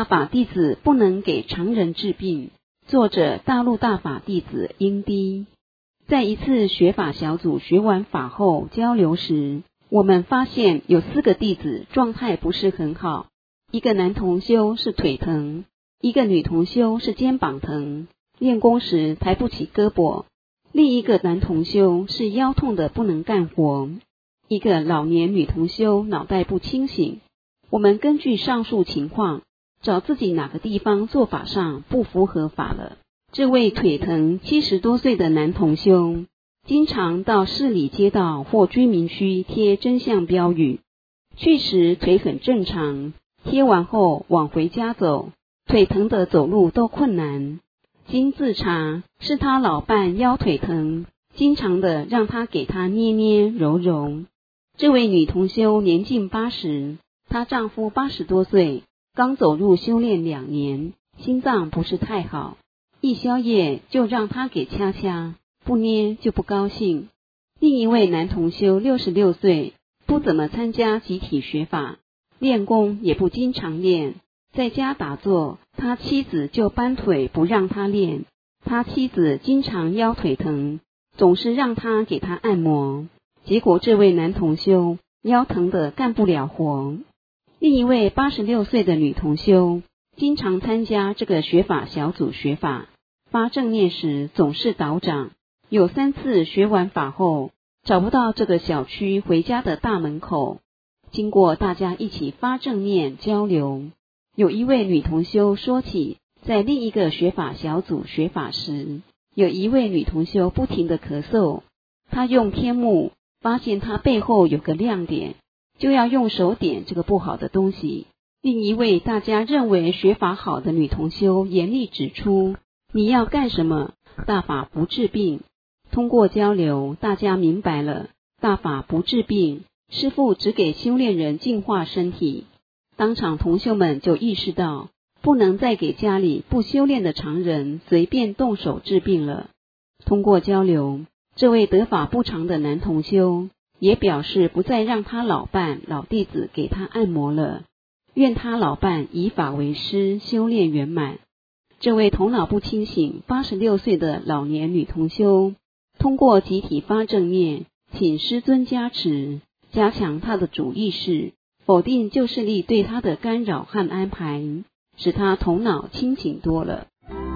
法弟子不能给常人治病。作者大陆大法弟子英低。在一次学法小组学完法后交流时，我们发现有四个弟子状态不是很好，一个男同修是腿疼，一个女同修是肩膀疼，练功时抬不起胳膊，另一个男同修是腰痛的不能干活，一个老年女同修脑袋不清醒。我们根据上述情况，找自己哪个地方做法上不符合法了。这位腿疼七十多岁的男同修，经常到市里街道或居民区贴真相标语，去时腿很正常，贴完后往回家走，腿疼的走路都困难。经自查，是他老伴腰腿疼，经常的让他给他捏捏揉揉。这位女同修年近八十，她丈夫八十多岁，刚走入修炼两年，心脏不是太好，一宵夜就让他给掐掐，不捏就不高兴。另一位男同修六十六岁，不怎么参加集体学法，练功也不经常练，在家打坐，他妻子就搬腿不让他练。他妻子经常腰腿疼，总是让他给他按摩，结果这位男同修腰疼得干不了活。另一位八十六岁的女同修，经常参加这个学法小组学法，发正念时总是倒掌，有三次学完法后找不到这个小区回家的大门口。经过大家一起发正念交流，有一位女同修说起，在另一个学法小组学法时，有一位女同修不停地咳嗽，她用天目发现她背后有个亮点，就要用手点这个不好的东西。另一位大家认为学法好的女同修严厉指出，你要干什么？大法不治病。通过交流，大家明白了，大法不治病，师父只给修炼人净化身体。当场同修们就意识到，不能再给家里不修炼的常人随便动手治病了。通过交流，这位得法不长的男同修也表示不再让他老伴老弟子给他按摩了，愿他老伴以法为师，修炼圆满。这位头脑不清醒八十六岁的老年女同修，通过集体发正念，请师尊加持，加强他的主意识，否定旧势力对他的干扰和安排，使他头脑清醒多了。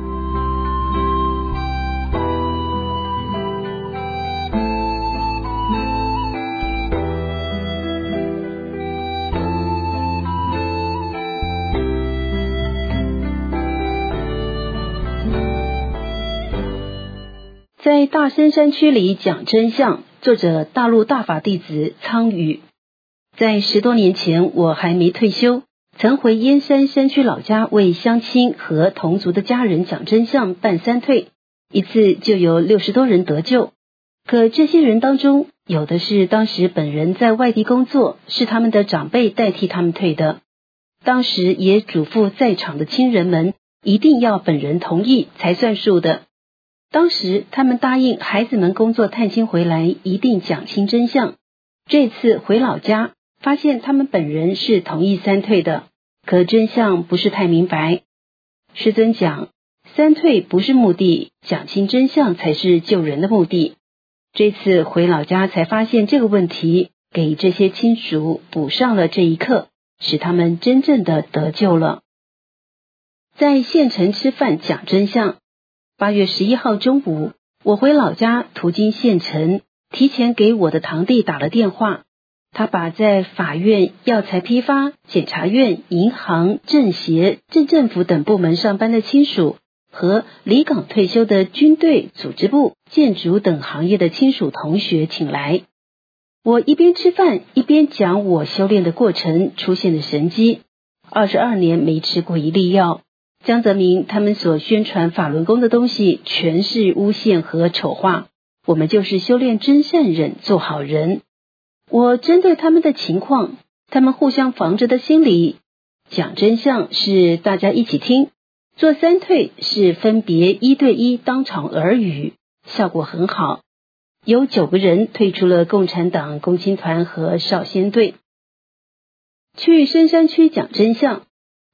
在大深山区里讲真相，作者大陆大法弟子苍宇。在十多年前，我还没退休，曾回燕山山区老家为乡亲和同族的家人讲真相办三退，一次就有六十多人得救。可这些人当中，有的是当时本人在外地工作，是他们的长辈代替他们退的，当时也嘱咐在场的亲人们一定要本人同意才算数的。当时他们答应孩子们工作探亲回来一定讲清真相。这次回老家，发现他们本人是同意三退的，可真相不是太明白。师尊讲，三退不是目的，讲清真相才是救人的目的。这次回老家才发现这个问题，给这些亲属补上了这一课，使他们真正的得救了。在县城吃饭讲真相。八月十一号中午，我回老家途经县城，提前给我的堂弟打了电话。他把在法院、药材批发、检察院、银行、政协、镇政府等部门上班的亲属和离港退休的军队、组织部、建筑等行业的亲属同学请来。我一边吃饭一边讲我修炼的过程出现的神迹。二十二年没吃过一粒药。江泽民他们所宣传法轮功的东西全是诬陷和丑化，我们就是修炼真善忍，做好人。我针对他们的情况，他们互相防着的心理，讲真相是大家一起听，做三退是分别一对一当场耳语，效果很好。有九个人退出了共产党共青团和少先队。去深山区讲真相，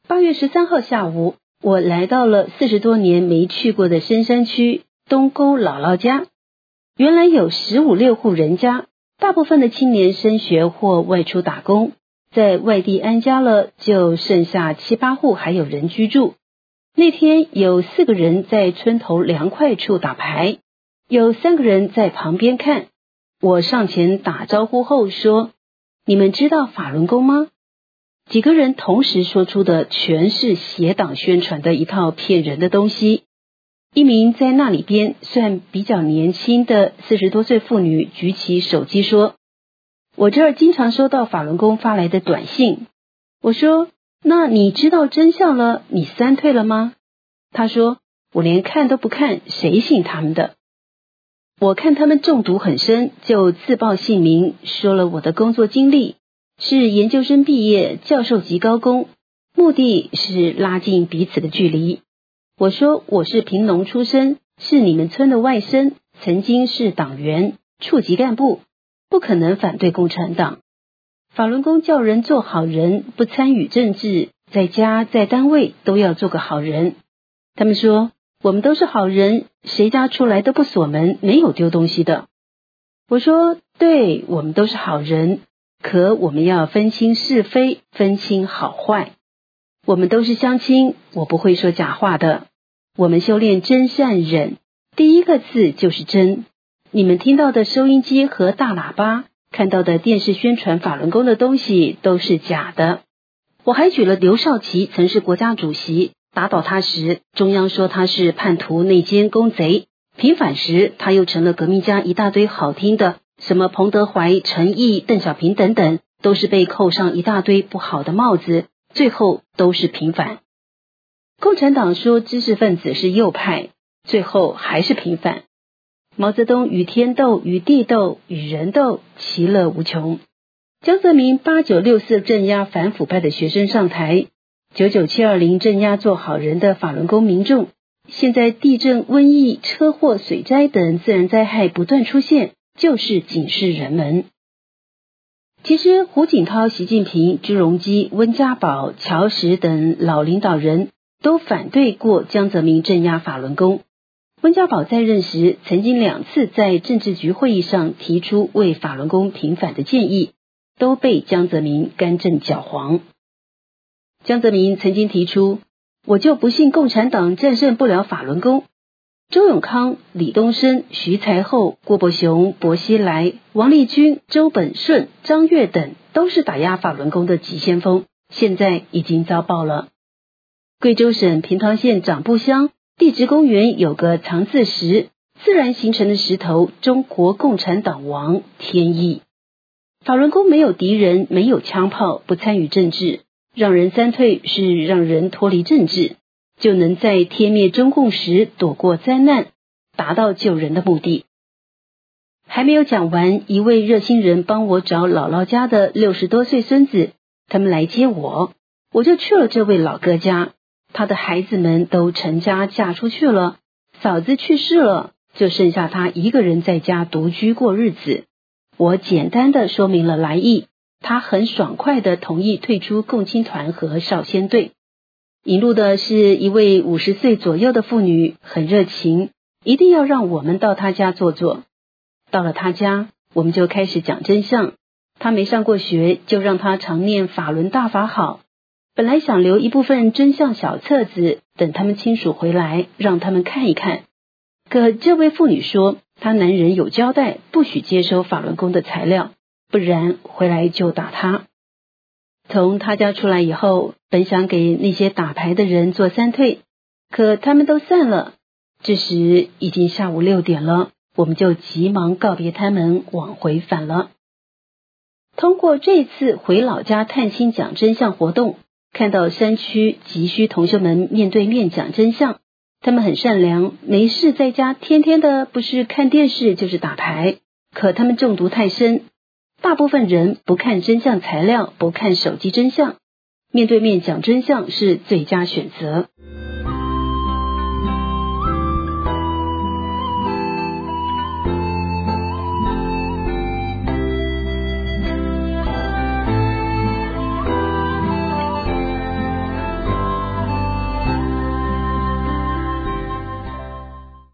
八月十三号下午，我来到了四十多年没去过的深山区东沟姥姥家。原来有十五六户人家，大部分的青年升学或外出打工，在外地安家了，就剩下七八户还有人居住。那天有四个人在村头凉快处打牌，有三个人在旁边看。我上前打招呼后说：“你们知道法轮功吗？”几个人同时说出的全是邪党宣传的一套骗人的东西。一名在那里边算比较年轻的四十多岁妇女举起手机说：“我这儿经常收到法轮功发来的短信。”我说：“那你知道真相了，你三退了吗？”她说：“我连看都不看，谁信他们的？”我看他们中毒很深，就自报姓名，说了我的工作经历，是研究生毕业，教授级高工，目的是拉近彼此的距离。我说我是贫农出身，是你们村的外甥，曾经是党员、处级干部，不可能反对共产党。法轮功叫人做好人，不参与政治，在家在单位都要做个好人。他们说我们都是好人，谁家出来都不锁门，没有丢东西的。我说对，我们都是好人，可我们要分清是非，分清好坏。我们都是乡亲，我不会说假话的。我们修炼真善忍，第一个字就是真。你们听到的收音机和大喇叭，看到的电视宣传法轮功的东西都是假的。我还举了刘少奇曾是国家主席，打倒他时，中央说他是叛徒、内奸、公贼；平反时，他又成了革命家，一大堆好听的，什么彭德怀、陈毅、邓小平等等，都是被扣上一大堆不好的帽子，最后都是平反。共产党说知识分子是右派，最后还是平反。毛泽东与天斗、与地斗、与人斗，其乐无穷。江泽民八九六四镇压反腐败的学生上台，九九七二零镇压做好人的法轮功民众。现在地震、瘟疫、车祸、水灾等自然灾害不断出现，就是警示人们。其实胡锦涛、习近平、朱镕基、温家宝、乔石等老领导人都反对过江泽民镇压法轮功。温家宝在任时曾经两次在政治局会议上提出为法轮功平反的建议，都被江泽民干政搅黄。江泽民曾经提出，我就不信共产党战胜不了法轮功。周永康、李东生、徐才厚、郭伯雄、薄熙来、王立军、周本顺、张悦等都是打压法轮功的急先锋，现在已经遭报了。贵州省平塘县长布乡地质公园有个藏字石，自然形成的石头中国共产党王天意。法轮功没有敌人，没有枪炮，不参与政治，让人三退是让人脱离政治，就能在天灭中共时躲过灾难，达到救人的目的。还没有讲完，一位热心人帮我找姥姥家的六十多岁孙子，他们来接我，我就去了这位老哥家。他的孩子们都成家嫁出去了，嫂子去世了，就剩下他一个人在家独居过日子。我简单的说明了来意，他很爽快的同意退出共青团和少先队。引路的是一位五十岁左右的妇女，很热情，一定要让我们到他家坐坐。到了他家，我们就开始讲真相。他没上过学，就让他常念法轮大法好。本来想留一部分真相小册子，等他们亲属回来，让他们看一看。可这位妇女说，她男人有交代，不许接收法轮功的材料，不然回来就打他。从他家出来以后，本想给那些打牌的人做三退，可他们都散了。这时已经下午六点了，我们就急忙告别他们，往回返了。通过这次回老家探亲讲真相活动，看到山区急需同学们面对面讲真相，他们很善良，没事在家天天的不是看电视就是打牌，可他们中毒太深，大部分人不看真相材料，不看手机真相，面对面讲真相是最佳选择。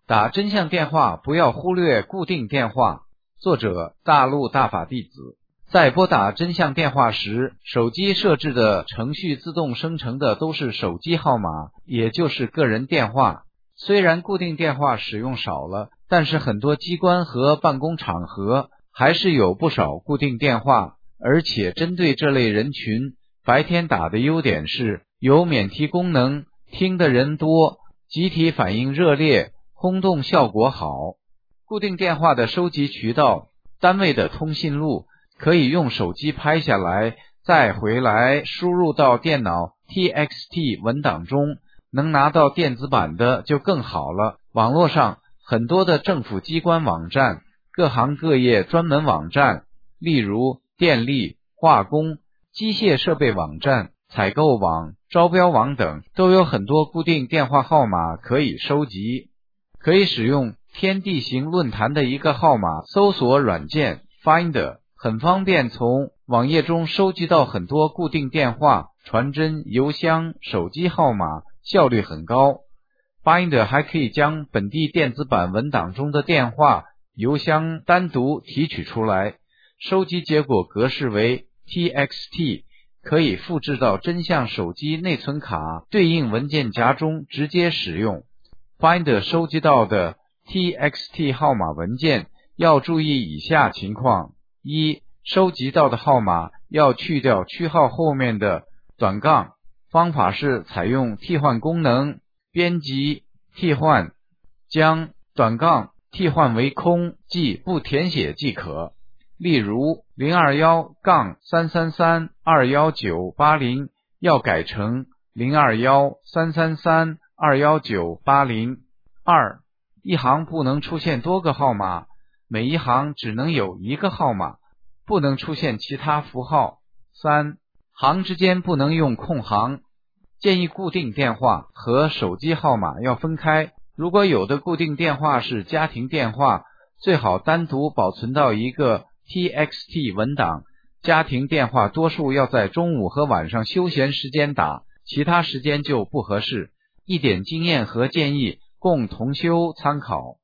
打真相电话不要忽略固定电话。作者：大陆大法弟子。在拨打真相电话时，手机设置的程序自动生成的都是手机号码，也就是个人电话。虽然固定电话使用少了，但是很多机关和办公场合还是有不少固定电话，而且针对这类人群，白天打的优点是有免提功能，听的人多，集体反应热烈，轰动效果好。固定电话的收集渠道，单位的通信录可以用手机拍下来，再回来输入到电脑 T X T 文档中，能拿到电子版的就更好了。网络上很多的政府机关网站，各行各业专门网站，例如电力、化工、机械设备网站、采购网、招标网等，都有很多固定电话号码可以收集。可以使用天地行论坛的一个号码搜索软件 Finder， 很方便从网页中收集到很多固定电话、传真、邮箱、手机号码，效率很高。Finder 还可以将本地电子版文档中的电话、邮箱单独提取出来，收集结果格式为 T X T， 可以复制到真相手机内存卡对应文件夹中直接使用。Finder 收集到的 T X T 号码文件要注意以下情况：一、收集到的号码要去掉区号后面的短杠，方法是采用替换功能，编辑替换，将短杠替换为空，即不填写即可。例如 零二一杠三三三二一九八零 要改成 零二一三三三二一九八零。二、一行不能出现多个号码，每一行只能有一个号码，不能出现其他符号。三、行之间不能用空行，建议固定电话和手机号码要分开。如果有的固定电话是家庭电话，最好单独保存到一个 T X T 文档。家庭电话多数要在中午和晚上休闲时间打，其他时间就不合适。一点经验和建议供同修参考。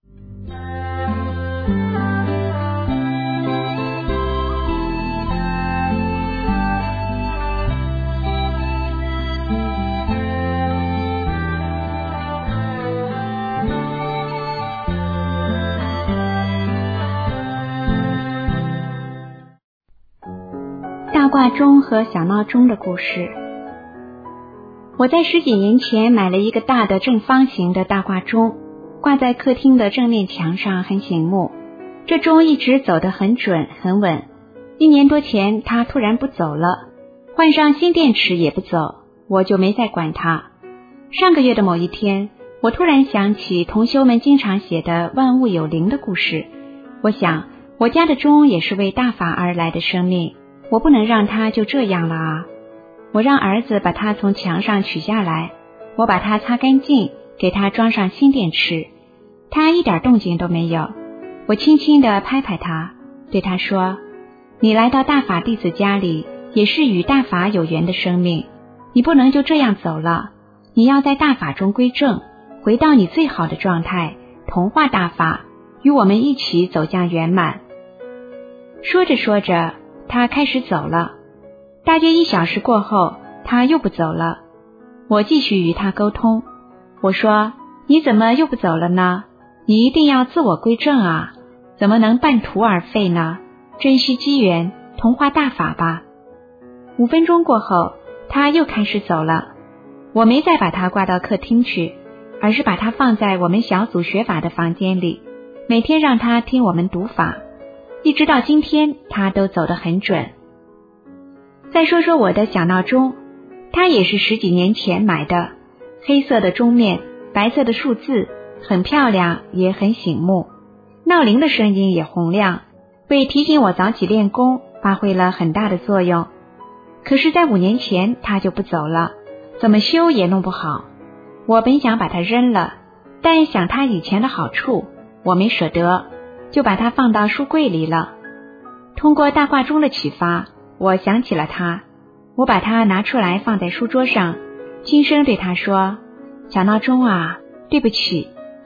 大挂钟和小闹钟的故事。我在十几年前买了一个大的正方形的大挂钟，挂在客厅的正面墙上，很醒目。这钟一直走得很准很稳。一年多前它突然不走了，换上新电池也不走，我就没再管它。上个月的某一天，我突然想起同修们经常写的万物有灵的故事。我想我家的钟也是为大法而来的生命，我不能让它就这样了啊！我让儿子把它从墙上取下来，我把它擦干净，给它装上新电池。它一点动静都没有。我轻轻地拍拍它，对它说：你来到大法弟子家里，也是与大法有缘的生命，你不能就这样走了，你要在大法中归正，回到你最好的状态，同化大法，与我们一起走向圆满。说着说着，他开始走了。大约一小时过后，他又不走了。我继续与他沟通，我说：你怎么又不走了呢？你一定要自我归正啊，怎么能半途而废呢？珍惜机缘，同化大法吧。五分钟过后，他又开始走了。我没再把他挂到客厅去，而是把他放在我们小组学法的房间里，每天让他听我们读法，一直到今天他都走得很准。再说说我的小闹钟，它也是十几年前买的，黑色的钟面，白色的数字，很漂亮也很醒目，闹铃的声音也洪亮，为提醒我早起练功发挥了很大的作用。可是在五年前它就不走了，怎么修也弄不好。我本想把它扔了，但想它以前的好处，我没舍得，就把它放到书柜里了。通过大挂钟的启发，我想起了它，我把它拿出来放在书桌上，轻声对它说：小闹钟啊，对不起，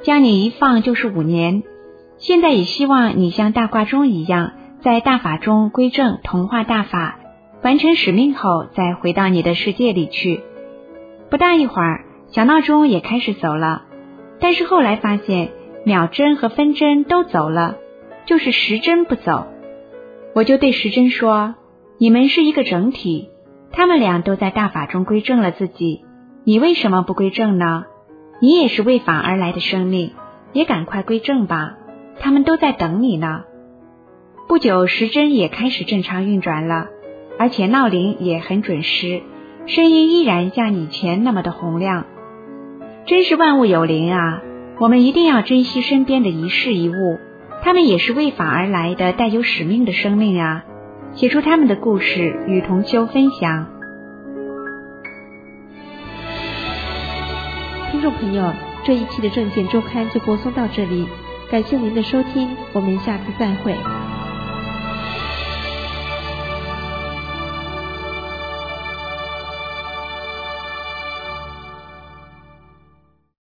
将你一放就是五年。现在也希望你像大挂钟一样，在大法中归正同化大法，完成使命后再回到你的世界里去。不大一会儿，小闹钟也开始走了，但是后来发现秒针和分针都走了，就是时针不走。我就对时针说，你们是一个整体，他们俩都在大法中归正了自己，你为什么不归正呢？你也是为法而来的生命，也赶快归正吧，他们都在等你呢。不久，时针也开始正常运转了，而且闹铃也很准时，声音依然像以前那么的洪亮。真是万物有灵啊，我们一定要珍惜身边的一事一物，他们也是为法而来的带有使命的生命啊，写出他们的故事与同修分享。 听众朋友，这一期的证件周刊就播送到这里，感谢您的收听，我们下次再会。